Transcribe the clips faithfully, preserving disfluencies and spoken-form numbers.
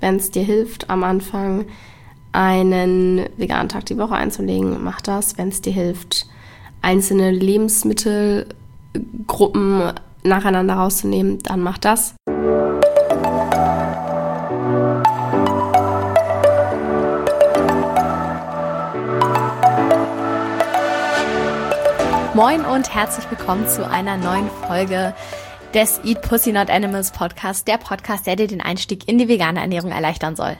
Wenn es dir hilft, am Anfang einen veganen Tag die Woche einzulegen, mach das. Wenn es dir hilft, einzelne Lebensmittelgruppen nacheinander rauszunehmen, dann mach das. Moin und herzlich willkommen zu einer neuen Folge des Eat Pussy Not Animals Podcast, der Podcast, der dir den Einstieg in die vegane Ernährung erleichtern soll.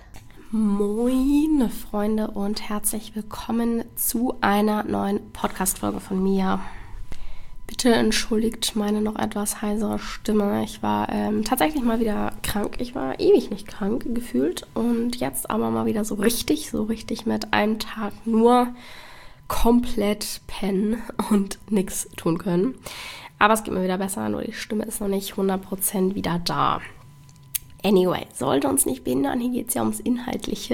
Moin Freunde und herzlich willkommen zu einer neuen Podcast-Folge von mir. Bitte entschuldigt meine noch etwas heisere Stimme. Ich war ähm, tatsächlich mal wieder krank. Ich war ewig nicht krank gefühlt und jetzt aber mal wieder so richtig, so richtig mit einem Tag nur komplett pennen und nichts tun können. Aber es geht mir wieder besser, nur die Stimme ist noch nicht hundert Prozent wieder da. Anyway, sollte uns nicht behindern, hier geht es ja ums Inhaltliche.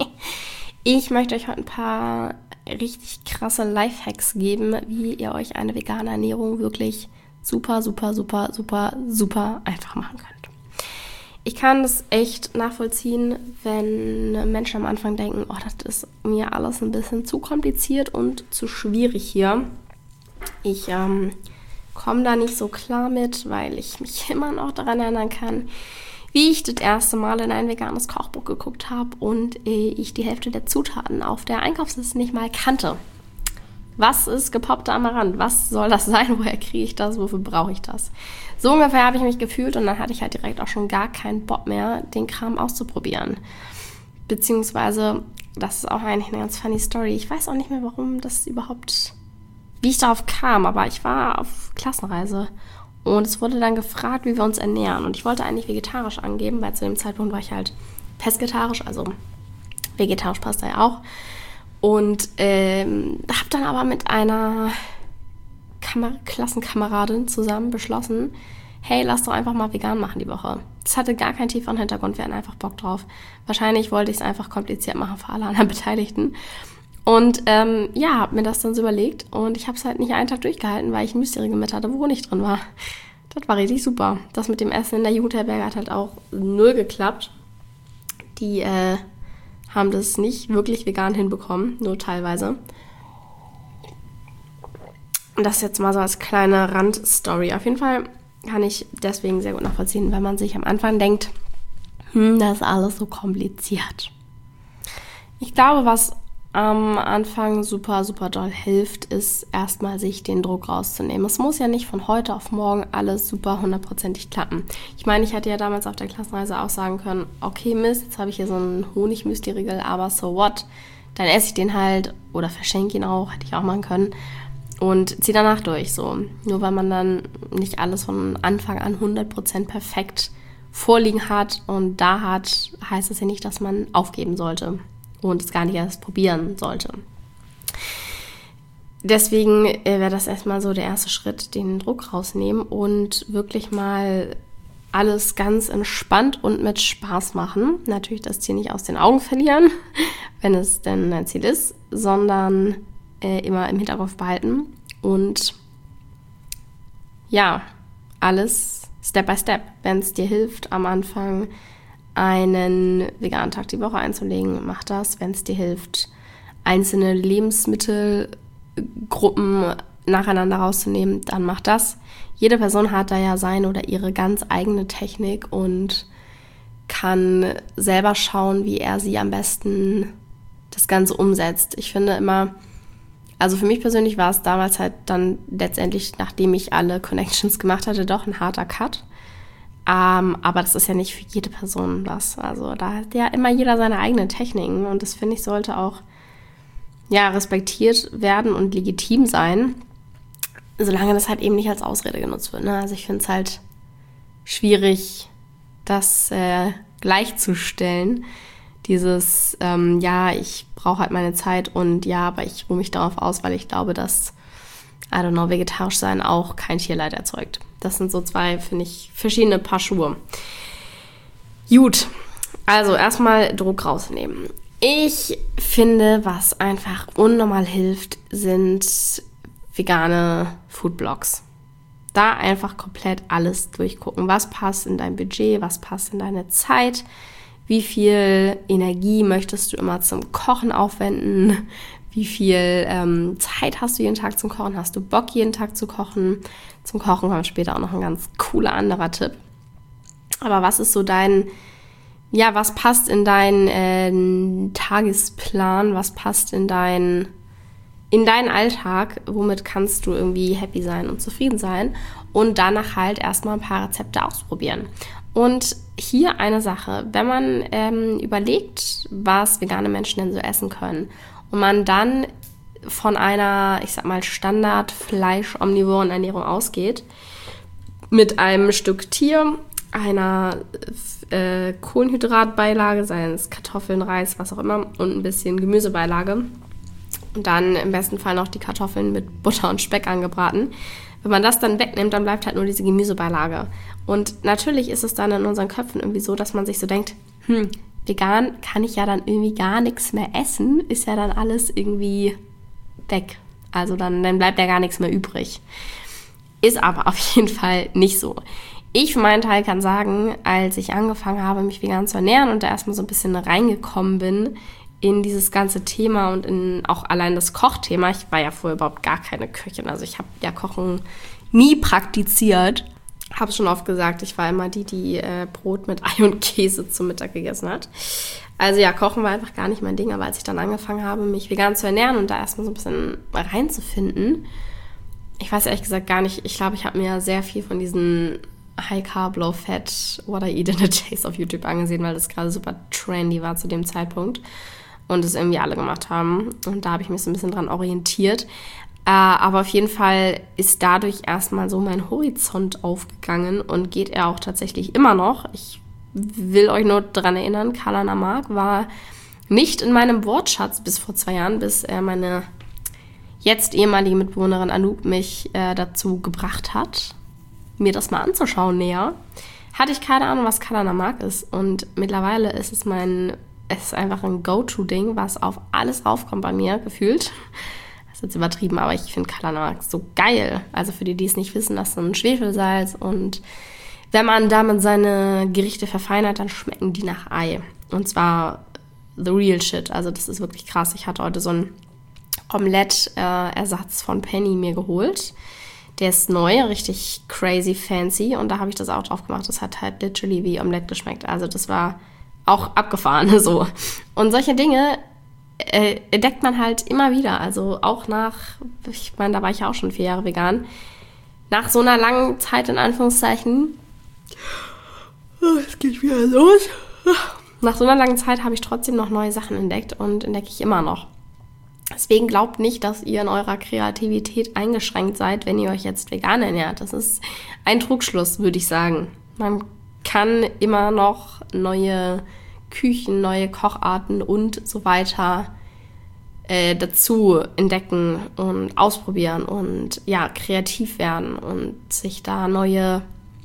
Ich möchte euch heute ein paar richtig krasse Lifehacks geben, wie ihr euch eine vegane Ernährung wirklich super, super, super, super, super einfach machen könnt. Ich kann das echt nachvollziehen, wenn Menschen am Anfang denken, oh, das ist mir alles ein bisschen zu kompliziert und zu schwierig hier. Ich ähm, komme da nicht so klar mit, weil ich mich immer noch daran erinnern kann, wie ich das erste Mal in ein veganes Kochbuch geguckt habe und äh, ich die Hälfte der Zutaten auf der Einkaufsliste nicht mal kannte. Was ist gepoppter Amaranth? Was soll das sein? Woher kriege ich das? Wofür brauche ich das? So ungefähr habe ich mich gefühlt und dann hatte ich halt direkt auch schon gar keinen Bock mehr, den Kram auszuprobieren. Beziehungsweise, das ist auch eigentlich eine ganz funny Story. Ich weiß auch nicht mehr, warum das überhaupt, wie ich darauf kam, aber ich war auf Klassenreise und es wurde dann gefragt, wie wir uns ernähren. Und ich wollte eigentlich vegetarisch angeben, weil zu dem Zeitpunkt war ich halt pesketarisch, also vegetarisch passt da ja auch. Und ähm, habe dann aber mit einer Kamer- Klassenkameradin zusammen beschlossen, hey, lass doch einfach mal vegan machen die Woche. Das hatte gar keinen tieferen Hintergrund, wir hatten einfach Bock drauf. Wahrscheinlich wollte ich es einfach kompliziert machen für alle anderen Beteiligten. Und ähm, ja, habe mir das dann so überlegt und ich habe es halt nicht einen Tag durchgehalten, weil ich ein Müsli-Riegel mit hatte, wo nicht drin war. Das war richtig super. Das mit dem Essen in der Jugendherberge hat halt auch null geklappt. Die äh, haben das nicht wirklich vegan hinbekommen, nur teilweise. Und das jetzt mal so als kleine Randstory. Auf jeden Fall kann ich deswegen sehr gut nachvollziehen, weil man sich am Anfang denkt, hm, das ist alles so kompliziert. Ich glaube, was am Anfang super, super doll hilft, ist erstmal sich den Druck rauszunehmen. Es muss ja nicht von heute auf morgen alles super hundertprozentig klappen. Ich meine, ich hätte ja damals auf der Klassenreise auch sagen können, okay Mist, jetzt habe ich hier so einen Honigmüsli-Riegel, aber so what? Dann esse ich den halt oder verschenke ihn auch, hätte ich auch machen können und ziehe danach durch. So. Nur weil man dann nicht alles von Anfang an hundert Prozent perfekt vorliegen hat und da hat, heißt es ja nicht, dass man aufgeben sollte und es gar nicht erst probieren sollte. Deswegen äh, wäre das erstmal so der erste Schritt, den Druck rausnehmen und wirklich mal alles ganz entspannt und mit Spaß machen. Natürlich das Ziel nicht aus den Augen verlieren, wenn es denn ein Ziel ist, sondern äh, immer im Hinterkopf behalten und ja, alles Step by Step, wenn es dir hilft, am Anfang einen veganen Tag die Woche einzulegen, mach das. Wenn es dir hilft, einzelne Lebensmittelgruppen nacheinander rauszunehmen, dann mach das. Jede Person hat da ja seine oder ihre ganz eigene Technik und kann selber schauen, wie er sie am besten das Ganze umsetzt. Ich finde immer, also für mich persönlich war es damals halt dann letztendlich, nachdem ich alle Connections gemacht hatte, doch ein harter Cut. Um, aber das ist ja nicht für jede Person was. Also da hat ja immer jeder seine eigenen Techniken und das, finde ich, sollte auch ja, respektiert werden und legitim sein, solange das halt eben nicht als Ausrede genutzt wird. Ne? Also ich finde es halt schwierig, das äh, gleichzustellen. Dieses, ähm, ja, ich brauche halt meine Zeit und ja, aber ich ruhe mich darauf aus, weil ich glaube, dass, I don't know, vegetarisch sein auch kein Tierleid erzeugt. Das sind so zwei, finde ich, verschiedene Paar Schuhe. Gut, also erstmal Druck rausnehmen. Ich finde, was einfach unnormal hilft, sind vegane Foodblogs. Da einfach komplett alles durchgucken. Was passt in dein Budget, was passt in deine Zeit, Wie viel Energie möchtest du immer zum Kochen aufwenden? Wie viel ähm, Zeit hast du jeden Tag zum Kochen? Hast du Bock, jeden Tag zu kochen? Zum Kochen kommt später auch noch ein ganz cooler anderer Tipp. Aber was ist so dein, ja, was passt in deinen äh, Tagesplan? Was passt in dein, in deinen Alltag? Womit kannst du irgendwie happy sein und zufrieden sein? Und danach halt erstmal ein paar Rezepte ausprobieren. Und hier eine Sache, wenn man ähm, überlegt, was vegane Menschen denn so essen können und man dann von einer, ich sag mal, Standard-Fleisch-omnivoren Ernährung ausgeht, mit einem Stück Tier, einer äh, Kohlenhydratbeilage, seien es Kartoffeln, Reis, was auch immer, und ein bisschen Gemüsebeilage und dann im besten Fall noch die Kartoffeln mit Butter und Speck angebraten. Wenn man das dann wegnimmt, dann bleibt halt nur diese Gemüsebeilage. Und natürlich ist es dann in unseren Köpfen irgendwie so, dass man sich so denkt, hm, vegan kann ich ja dann irgendwie gar nichts mehr essen, ist ja dann alles irgendwie weg. Also dann, dann bleibt ja gar nichts mehr übrig. Ist aber auf jeden Fall nicht so. Ich für meinen Teil kann sagen, als ich angefangen habe, mich vegan zu ernähren und da erstmal so ein bisschen reingekommen bin in dieses ganze Thema und in auch allein das Kochthema. Ich war ja vorher überhaupt gar keine Köchin, also ich habe ja Kochen nie praktiziert. Habe schon oft gesagt, ich war immer die, die äh, Brot mit Ei und Käse zum Mittag gegessen hat. Also ja, Kochen war einfach gar nicht mein Ding, aber als ich dann angefangen habe, mich vegan zu ernähren und da erstmal so ein bisschen reinzufinden, ich weiß ehrlich gesagt gar nicht, ich glaube, ich habe mir sehr viel von diesen High Carb, Low Fat, What I Eat in a Day auf YouTube angesehen, weil das gerade super trendy war zu dem Zeitpunkt und es irgendwie alle gemacht haben. Und da habe ich mich so ein bisschen dran orientiert. Äh, aber auf jeden Fall ist dadurch erstmal so mein Horizont aufgegangen und geht er auch tatsächlich immer noch. Ich will euch nur daran erinnern, Kalana Mark war nicht in meinem Wortschatz bis vor zwei Jahren, bis äh, meine jetzt ehemalige Mitbewohnerin Anouk mich äh, dazu gebracht hat, mir das mal anzuschauen näher. Hatte ich keine Ahnung, was Kalana Mark ist. Und mittlerweile ist es mein, es ist einfach ein Go-To-Ding, was auf alles raufkommt bei mir, gefühlt. Das ist jetzt übertrieben, aber ich finde Kalana Mark so geil. Also für die, die es nicht wissen, das ist so ein Schwefelsalz. Und wenn man damit seine Gerichte verfeinert, dann schmecken die nach Ei. Und zwar the real shit. Also das ist wirklich krass. Ich hatte heute so einen Omelette-Ersatz von Penny mir geholt. Der ist neu, richtig crazy fancy. Und da habe ich das auch drauf gemacht. Das hat halt literally wie Omelette geschmeckt. Also das war auch abgefahren so. Und solche Dinge äh, entdeckt man halt immer wieder. Also auch nach, ich meine, da war ich ja auch schon vier Jahre vegan. Nach so einer langen Zeit, in Anführungszeichen, oh, es geht wieder los. Nach so einer langen Zeit habe ich trotzdem noch neue Sachen entdeckt und entdecke ich immer noch. Deswegen glaubt nicht, dass ihr in eurer Kreativität eingeschränkt seid, wenn ihr euch jetzt vegan ernährt. Das ist ein Trugschluss, würde ich sagen. Man kann immer noch neue Küchen, neue Kocharten und so weiter äh, dazu entdecken und ausprobieren und ja, kreativ werden und sich da neue,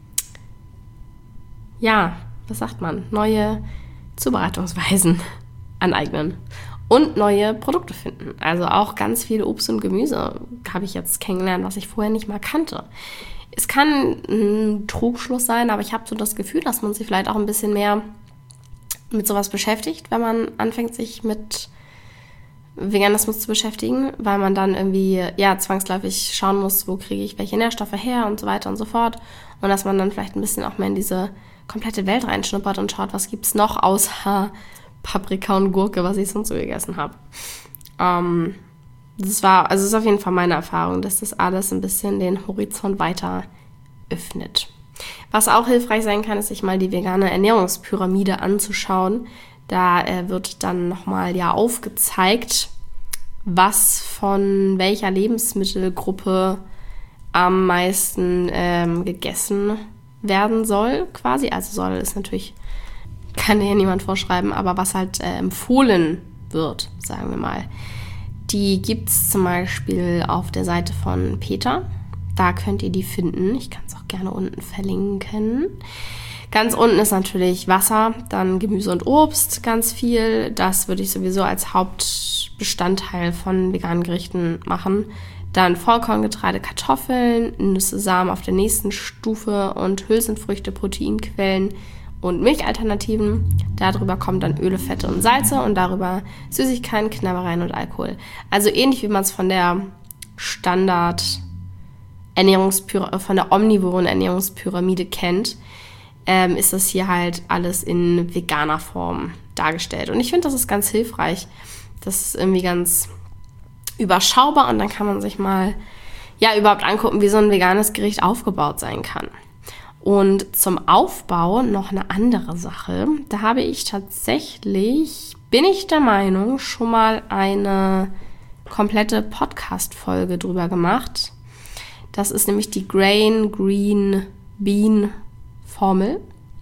ja, was sagt man, neue Zubereitungsweisen aneignen. Und neue Produkte finden. Also auch ganz viel Obst und Gemüse habe ich jetzt kennengelernt, was ich vorher nicht mal kannte. Es kann ein Trugschluss sein, aber ich habe so das Gefühl, dass man sich vielleicht auch ein bisschen mehr mit sowas beschäftigt, wenn man anfängt, sich mit Veganismus zu beschäftigen, weil man dann irgendwie ja zwangsläufig schauen muss, wo kriege ich welche Nährstoffe her und so weiter und so fort. Und dass man dann vielleicht ein bisschen auch mehr in diese komplette Welt reinschnuppert und schaut, was gibt es noch außer Paprika und Gurke, was ich sonst so gegessen habe. Ähm, das war, also das ist auf jeden Fall meine Erfahrung, dass das alles ein bisschen den Horizont weiter öffnet. Was auch hilfreich sein kann, ist, sich mal die vegane Ernährungspyramide anzuschauen. Da äh, wird dann nochmal ja aufgezeigt, was von welcher Lebensmittelgruppe am meisten ähm, gegessen werden soll, quasi. Also soll ist natürlich, kann dir niemand vorschreiben, aber was halt äh, empfohlen wird, sagen wir mal. Die gibt es zum Beispiel auf der Seite von Peter. Da könnt ihr die finden. Ich kann es auch gerne unten verlinken. Ganz unten ist natürlich Wasser, dann Gemüse und Obst, ganz viel. Das würde ich sowieso als Hauptbestandteil von veganen Gerichten machen. Dann Vollkorngetreide, Kartoffeln, Nüsse, Samen auf der nächsten Stufe und Hülsenfrüchte, Proteinquellen und Milchalternativen. Darüber kommen dann Öle, Fette und Salze und darüber Süßigkeiten, Knabbereien und Alkohol. Also ähnlich wie man es von der Standard Ernährungspyramide, von der omnivoren Ernährungspyramide kennt, ähm, ist das hier halt alles in veganer Form dargestellt. Und ich finde, das ist ganz hilfreich. Das ist irgendwie ganz überschaubar und dann kann man sich mal ja überhaupt angucken, wie so ein veganes Gericht aufgebaut sein kann. Und zum Aufbau noch eine andere Sache. Da habe ich tatsächlich, bin ich der Meinung, schon mal eine komplette Podcast-Folge drüber gemacht. Das ist nämlich die Grain Green Bean Formel.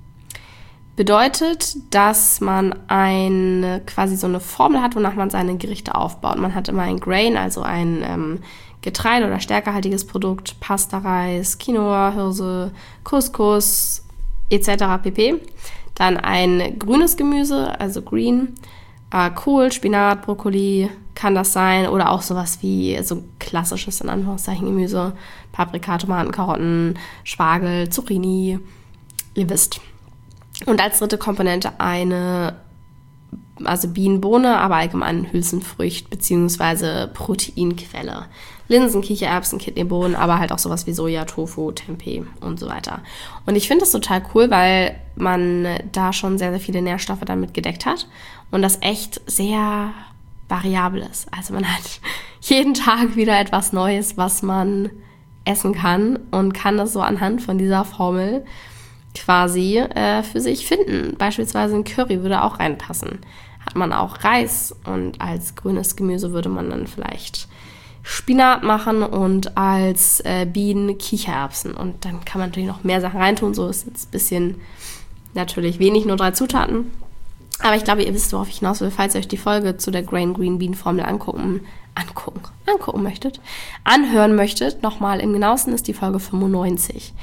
Bedeutet, dass man eine, quasi so eine Formel hat, wonach man seine Gerichte aufbaut. Man hat immer ein Grain, also ein ähm, Getreide- oder stärkehaltiges Produkt, Pasta, Reis, Quinoa, Hirse, Couscous et cetera pp. Dann ein grünes Gemüse, also Green, äh, Kohl, Spinat, Brokkoli kann das sein oder auch sowas wie so klassisches in Anführungszeichen Gemüse, Paprika, Tomaten, Karotten, Spargel, Zucchini, ihr wisst. Und als dritte Komponente eine, also Bienenbohne, aber allgemein Hülsenfrücht bzw. Proteinquelle. Linsen, Kichererbsen, Kidneybohnen, aber halt auch sowas wie Soja, Tofu, Tempeh und so weiter. Und ich finde das total cool, weil man da schon sehr, sehr viele Nährstoffe damit gedeckt hat und das echt sehr variabel ist. Also man hat jeden Tag wieder etwas Neues, was man essen kann und kann das so anhand von dieser Formel quasi äh, für sich finden. Beispielsweise ein Curry würde auch reinpassen. Hat man auch Reis und als grünes Gemüse würde man dann vielleicht Spinat machen und als äh, Bienen Kichererbsen. Und dann kann man natürlich noch mehr Sachen reintun. So ist jetzt ein bisschen natürlich wenig, nur drei Zutaten. Aber ich glaube, ihr wisst, worauf ich hinaus will, falls ihr euch die Folge zu der Grain Green Bean Formel angucken, angucken, angucken möchtet, anhören möchtet. Nochmal im genauesten ist die Folge fünfundneunzig.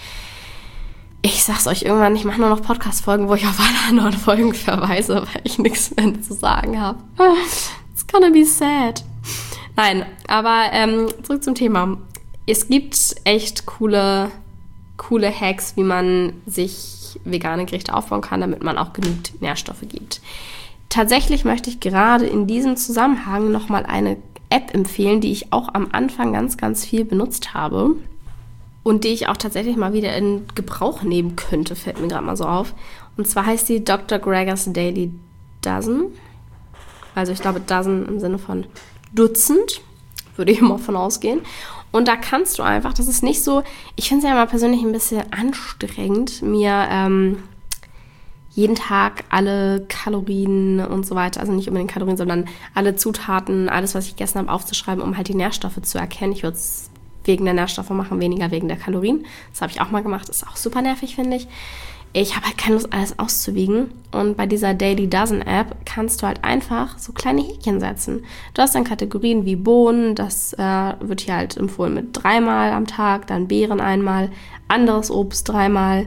Ich sag's euch irgendwann, ich mache nur noch Podcast-Folgen, wo ich auf alle anderen Folgen verweise, weil ich nichts mehr zu sagen habe. It's gonna be sad. Nein, aber ähm, zurück zum Thema. Es gibt echt coole, coole Hacks, wie man sich vegane Gerichte aufbauen kann, damit man auch genügend Nährstoffe gibt. Tatsächlich möchte ich gerade in diesem Zusammenhang nochmal eine App empfehlen, die ich auch am Anfang ganz, ganz viel benutzt habe. Und die ich auch tatsächlich mal wieder in Gebrauch nehmen könnte, fällt mir gerade mal so auf. Und zwar heißt die Doktor Greger's Daily Dozen. Also ich glaube Dozen im Sinne von Dutzend, würde ich immer von ausgehen. Und da kannst du einfach, das ist nicht so, ich finde es ja immer persönlich ein bisschen anstrengend, mir ähm, jeden Tag alle Kalorien und so weiter, also nicht unbedingt Kalorien, sondern alle Zutaten, alles, was ich gegessen habe, aufzuschreiben, um halt die Nährstoffe zu erkennen. Ich würde es wegen der Nährstoffe machen, weniger wegen der Kalorien. Das habe ich auch mal gemacht, ist auch super nervig, finde ich. Ich habe halt keine Lust, alles auszuwiegen. Und bei dieser Daily Dozen App kannst du halt einfach so kleine Häkchen setzen. Du hast dann Kategorien wie Bohnen, das äh, wird hier halt empfohlen mit dreimal am Tag, dann Beeren einmal, anderes Obst dreimal,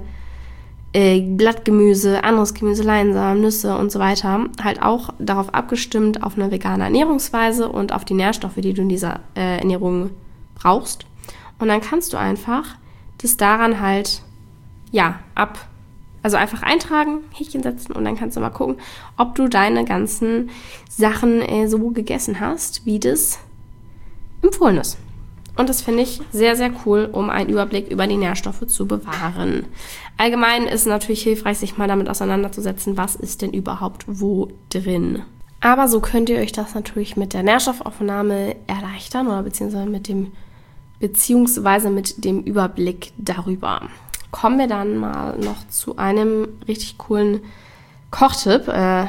äh, Blattgemüse, anderes Gemüse, Leinsamen, Nüsse und so weiter. Halt auch darauf abgestimmt auf eine vegane Ernährungsweise und auf die Nährstoffe, die du in dieser äh, Ernährung brauchst. Und dann kannst du einfach das daran halt, ja, ab, also einfach eintragen, Häkchen setzen und dann kannst du mal gucken, ob du deine ganzen Sachen äh, so gegessen hast, wie das empfohlen ist. Und das finde ich sehr, sehr cool, um einen Überblick über die Nährstoffe zu bewahren. Allgemein ist es natürlich hilfreich, sich mal damit auseinanderzusetzen, was ist denn überhaupt wo drin. Aber so könnt ihr euch das natürlich mit der Nährstoffaufnahme erleichtern oder beziehungsweise mit dem beziehungsweise mit dem Überblick darüber. Kommen wir dann mal noch zu einem richtig coolen Kochtipp, äh,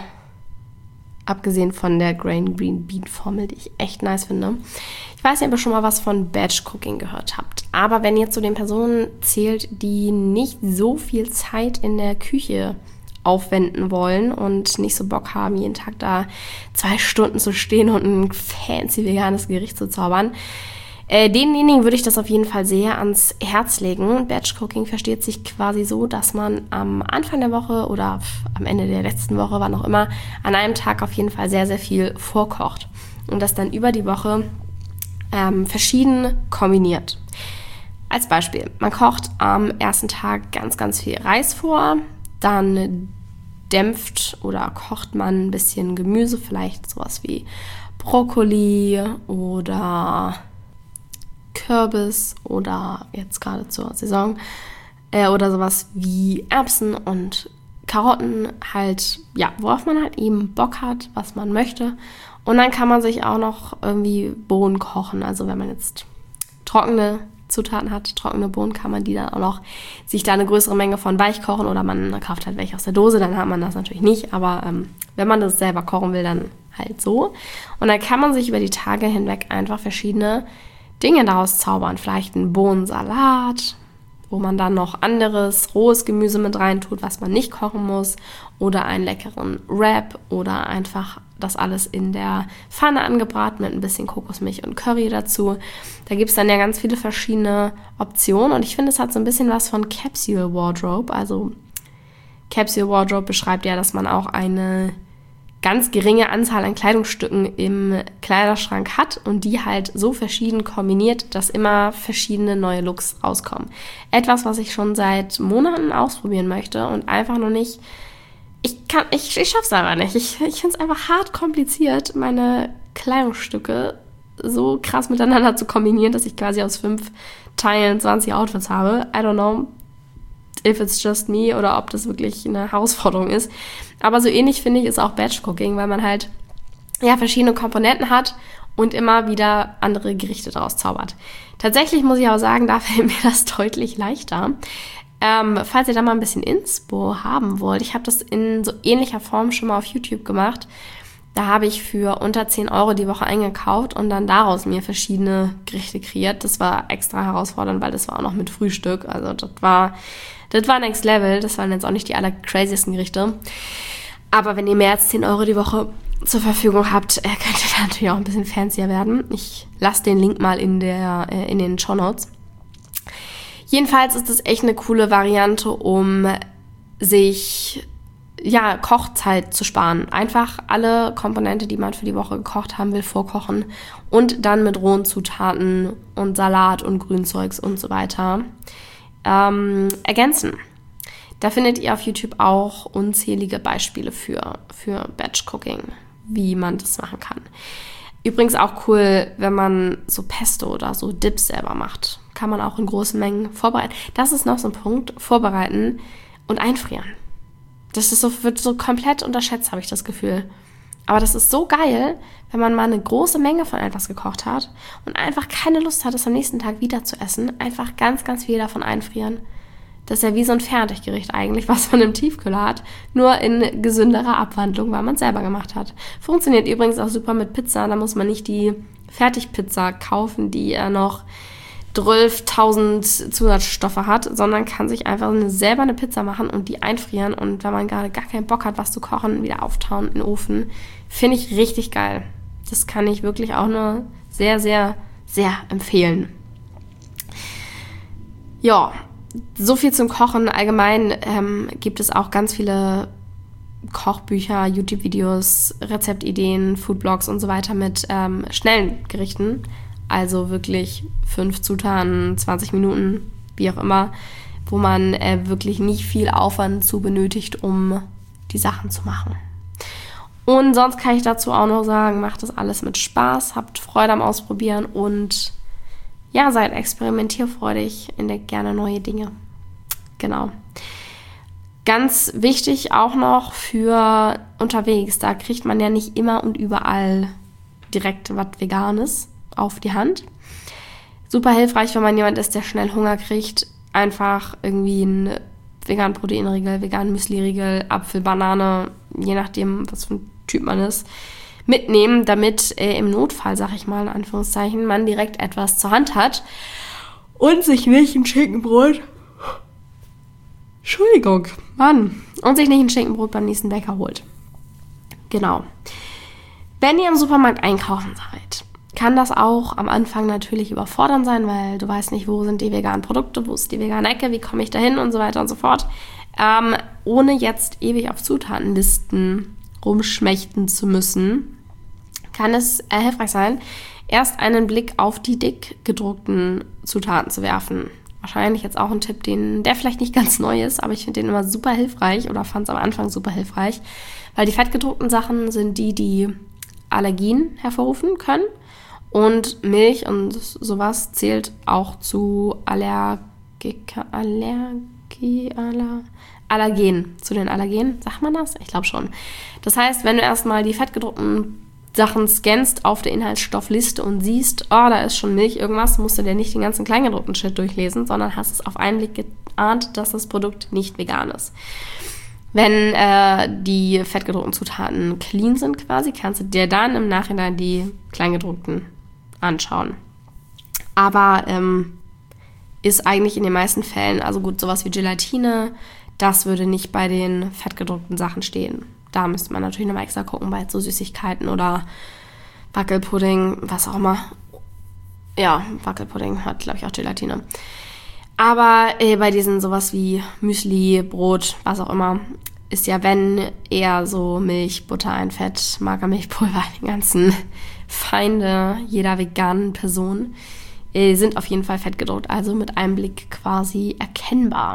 abgesehen von der Grain Green Bean Formel, die ich echt nice finde. Ich weiß nicht, ob ihr schon mal was von Batch Cooking gehört habt, aber wenn ihr zu den Personen zählt, die nicht so viel Zeit in der Küche aufwenden wollen und nicht so Bock haben, jeden Tag da zwei Stunden zu stehen und ein fancy veganes Gericht zu zaubern, Äh, denjenigen würde ich das auf jeden Fall sehr ans Herz legen. Batch Cooking versteht sich quasi so, dass man am Anfang der Woche oder am Ende der letzten Woche, wann auch immer, an einem Tag auf jeden Fall sehr, sehr viel vorkocht und das dann über die Woche ähm, verschieden kombiniert. Als Beispiel, man kocht am ersten Tag ganz, ganz viel Reis vor, Dann dämpft oder kocht man ein bisschen Gemüse, vielleicht sowas wie Brokkoli oder Kürbis oder jetzt gerade zur Saison äh, oder sowas wie Erbsen und Karotten, halt, ja, worauf man halt eben Bock hat, was man möchte. Und dann kann man sich auch noch irgendwie Bohnen kochen. Also wenn man jetzt trockene Zutaten hat, trockene Bohnen, kann man die dann auch noch sich da eine größere Menge von weich kochen oder man kauft halt welche aus der Dose, dann hat man das natürlich nicht. Aber ähm, wenn man das selber kochen will, dann halt so. Und dann kann man sich über die Tage hinweg einfach verschiedene Dinge daraus zaubern. Vielleicht einen Bohnensalat, wo man dann noch anderes rohes Gemüse mit reintut, was man nicht kochen muss, oder einen leckeren Wrap oder einfach das alles in der Pfanne angebraten mit ein bisschen Kokosmilch und Curry dazu. Da gibt es dann ja ganz viele verschiedene Optionen und ich finde, es hat so ein bisschen was von Capsule Wardrobe. Also Capsule Wardrobe beschreibt ja, dass man auch eine ganz geringe Anzahl an Kleidungsstücken im Kleiderschrank hat und die halt so verschieden kombiniert, dass immer verschiedene neue Looks rauskommen. Etwas, was ich schon seit Monaten ausprobieren möchte und einfach noch nicht, ich kann, ich, ich schaff's aber nicht. Ich, ich finde es einfach hart kompliziert, meine Kleidungsstücke so krass miteinander zu kombinieren, dass ich quasi aus fünf Teilen zwanzig Outfits habe. I don't know if it's just me oder ob das wirklich eine Herausforderung ist. Aber so ähnlich, finde ich, ist auch Batch-Cooking, weil man halt ja verschiedene Komponenten hat und immer wieder andere Gerichte daraus zaubert. Tatsächlich muss ich auch sagen, da fällt mir das deutlich leichter. Ähm, falls ihr da mal ein bisschen Inspo haben wollt, ich habe das in so ähnlicher Form schon mal auf YouTube gemacht. Da habe ich für unter zehn Euro die Woche eingekauft und dann daraus mir verschiedene Gerichte kreiert. Das war extra herausfordernd, weil das war auch noch mit Frühstück. Also das war, das war Next Level. Das waren jetzt auch nicht die allercraziesten Gerichte. Aber wenn ihr mehr als zehn Euro die Woche zur Verfügung habt, äh, könnt ihr da natürlich auch ein bisschen fancier werden. Ich lasse den Link mal in, der, äh, in den Shownotes. Jedenfalls ist das echt eine coole Variante, um sich ja, Kochzeit zu sparen. Einfach alle Komponente, die man für die Woche gekocht haben will, vorkochen und dann mit rohen Zutaten und Salat und Grünzeugs und so weiter ähm, ergänzen. Da findet ihr auf YouTube auch unzählige Beispiele für, für Batch-Cooking, wie man das machen kann. Übrigens auch cool, wenn man so Pesto oder so Dips selber macht. Kann man auch in großen Mengen vorbereiten. Das ist noch so ein Punkt, vorbereiten und einfrieren. Das ist so, wird so komplett unterschätzt, habe ich das Gefühl. Aber das ist so geil, wenn man mal eine große Menge von etwas gekocht hat und einfach keine Lust hat, es am nächsten Tag wieder zu essen. Einfach ganz, ganz viel davon einfrieren. Das ist ja wie so ein Fertiggericht eigentlich, was man im Tiefkühler hat, nur in gesünderer Abwandlung, weil man es selber gemacht hat. Funktioniert übrigens auch super mit Pizza. Da muss man nicht die Fertigpizza kaufen, die ja noch zwölftausend Zusatzstoffe hat, sondern kann sich einfach eine, selber eine Pizza machen und die einfrieren und wenn man gerade gar keinen Bock hat, was zu kochen, wieder auftauen in den Ofen. Finde ich richtig geil. Das kann ich wirklich auch nur sehr, sehr, sehr empfehlen. Ja, so viel zum Kochen. Allgemein ähm, gibt es auch ganz viele Kochbücher, YouTube-Videos, Rezeptideen, Foodblogs und so weiter mit ähm, schnellen Gerichten. Also wirklich fünf Zutaten, zwanzig Minuten, wie auch immer, wo man äh, wirklich nicht viel Aufwand zu benötigt, um die Sachen zu machen. Und sonst kann ich dazu auch noch sagen, macht das alles mit Spaß, habt Freude am Ausprobieren und ja, seid experimentierfreudig, entdeckt gerne neue Dinge. Genau. Ganz wichtig auch noch für unterwegs, da kriegt man ja nicht immer und überall direkt was Veganes auf die Hand. Super hilfreich, wenn man jemand ist, der schnell Hunger kriegt. Einfach irgendwie einen veganen Proteinriegel, veganen Müsli-Riegel, Apfel, Banane, je nachdem, was für ein Typ man ist, mitnehmen, damit äh, im Notfall, sag ich mal in Anführungszeichen, man direkt etwas zur Hand hat und sich nicht ein Schinkenbrot Entschuldigung, Mann. Und sich nicht ein Schinkenbrot beim nächsten Bäcker holt. Genau. Wenn ihr im Supermarkt einkaufen seid, kann das auch am Anfang natürlich überfordernd sein, weil du weißt nicht, wo sind die veganen Produkte, wo ist die vegane Ecke, wie komme ich da hin und so weiter und so fort. Ähm, ohne jetzt ewig auf Zutatenlisten rumschmächten zu müssen, kann es äh, hilfreich sein, erst einen Blick auf die dick gedruckten Zutaten zu werfen. wahrscheinlich jetzt auch ein Tipp, den, der vielleicht nicht ganz neu ist, aber ich finde den immer super hilfreich oder fand es am Anfang super hilfreich, weil die fettgedruckten Sachen sind die, die Allergien hervorrufen können und Milch und sowas zählt auch zu Allergika, Allergie, Aller, Allergen, zu den Allergenen, sagt man das? Ich glaube schon. Das heißt, wenn du erstmal die fettgedruckten Sachen scannst auf der Inhaltsstoffliste und siehst, oh, da ist schon Milch, irgendwas, musst du dir nicht den ganzen kleingedruckten Shit durchlesen, sondern hast es auf einen Blick geahnt, dass das Produkt nicht vegan ist. Wenn äh, die fettgedruckten Zutaten clean sind quasi, kannst du dir dann im Nachhinein die kleingedruckten anschauen. Aber ähm, ist eigentlich in den meisten Fällen, also gut, sowas wie Gelatine, das würde nicht bei den fettgedruckten Sachen stehen. Da müsste man natürlich nochmal extra gucken bei so Süßigkeiten oder Wackelpudding, was auch immer. Ja, Wackelpudding hat, glaube ich, auch Gelatine. Aber äh, bei diesen sowas wie Müsli, Brot, was auch immer, ist ja, wenn, eher so Milch, Butter, ein Fett, Magermilchpulver, die ganzen Feinde jeder veganen Person, äh, sind auf jeden Fall fettgedruckt, also mit einem Blick quasi erkennbar.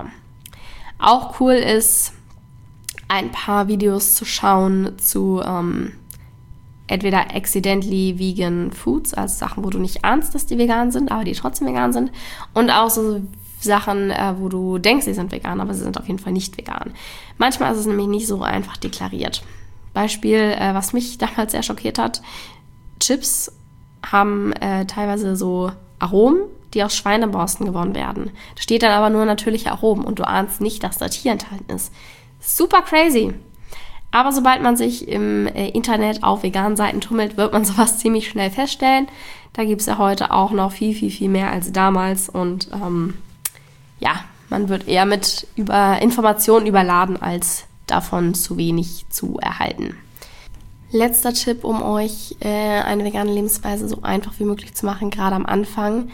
Auch cool ist, ein paar Videos zu schauen zu ähm, entweder accidentally vegan foods, also Sachen, wo du nicht ahnst, dass die vegan sind, aber die trotzdem vegan sind, und auch so Sachen, äh, wo du denkst, sie sind vegan, aber sie sind auf jeden Fall nicht vegan. Manchmal ist es nämlich nicht so einfach deklariert. Beispiel, äh, was mich damals sehr schockiert hat, Chips haben äh, teilweise so Aromen, die aus Schweineborsten gewonnen werden. Da steht dann aber nur natürliche Aromen und du ahnst nicht, dass da Tier enthalten ist. Super crazy. Aber sobald man sich im äh, Internet auf veganen Seiten tummelt, wird man sowas ziemlich schnell feststellen. Da gibt es ja heute auch noch viel, viel, viel mehr als damals. Und ähm, ja, man wird eher mit über Informationen überladen, als davon zu wenig zu erhalten. Letzter Tipp, um euch äh, eine vegane Lebensweise so einfach wie möglich zu machen, gerade am Anfang.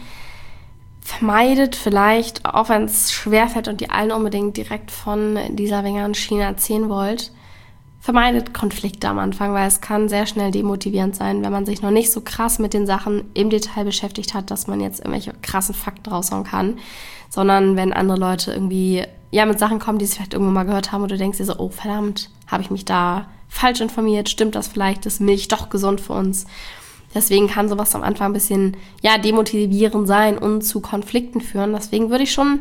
Vermeidet vielleicht, auch wenn es schwerfällt und ihr allen unbedingt direkt von dieser veganen Schiene erzählen wollt, vermeidet Konflikte am Anfang, weil es kann sehr schnell demotivierend sein, wenn man sich noch nicht so krass mit den Sachen im Detail beschäftigt hat, dass man jetzt irgendwelche krassen Fakten raushauen kann, sondern wenn andere Leute irgendwie ja mit Sachen kommen, die sie vielleicht irgendwo mal gehört haben und du denkst dir so, oh verdammt, habe ich mich da falsch informiert, stimmt das vielleicht, ist Milch doch gesund für uns? Deswegen kann sowas am Anfang ein bisschen ja, demotivierend sein und zu Konflikten führen. Deswegen würde ich schon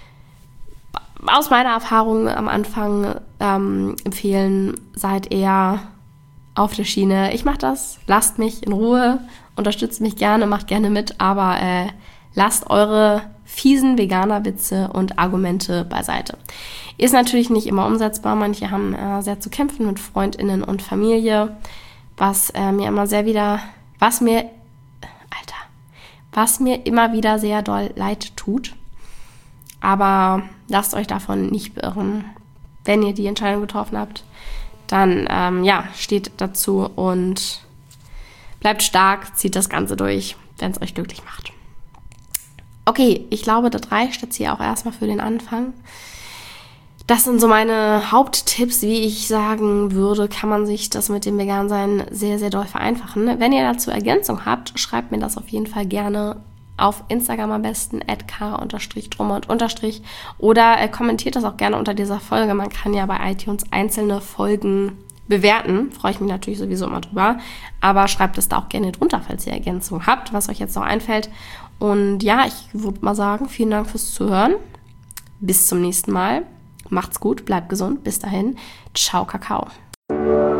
aus meiner Erfahrung am Anfang ähm, empfehlen, seid eher auf der Schiene. Ich mache das, lasst mich in Ruhe, unterstützt mich gerne, macht gerne mit, aber äh, lasst eure fiesen Veganer-Witze und Argumente beiseite. Ist natürlich nicht immer umsetzbar. Manche haben äh, sehr zu kämpfen mit FreundInnen und Familie, was äh, mir immer sehr wieder... Was mir, Alter, was mir immer wieder sehr doll leid tut. Aber lasst euch davon nicht beirren. Wenn ihr die Entscheidung getroffen habt, dann, ähm, ja, steht dazu und bleibt stark, zieht das Ganze durch, wenn es euch glücklich macht. Okay, ich glaube, das reicht jetzt hier auch erstmal für den Anfang. Das sind so meine Haupttipps, wie ich sagen würde, kann man sich das mit dem Vegansein sehr, sehr doll vereinfachen. Wenn ihr dazu Ergänzung habt, schreibt mir das auf jeden Fall gerne auf Instagram am besten, at kara unterstrich drummer und unterstrich, oder äh, kommentiert das auch gerne unter dieser Folge. Man kann ja bei iTunes einzelne Folgen bewerten, freue ich mich natürlich sowieso immer drüber, aber schreibt es da auch gerne drunter, falls ihr Ergänzung habt, was euch jetzt noch einfällt. Und ja, ich würde mal sagen, vielen Dank fürs Zuhören. Bis zum nächsten Mal. Macht's gut, bleibt gesund. Bis dahin. Ciao, Kakao.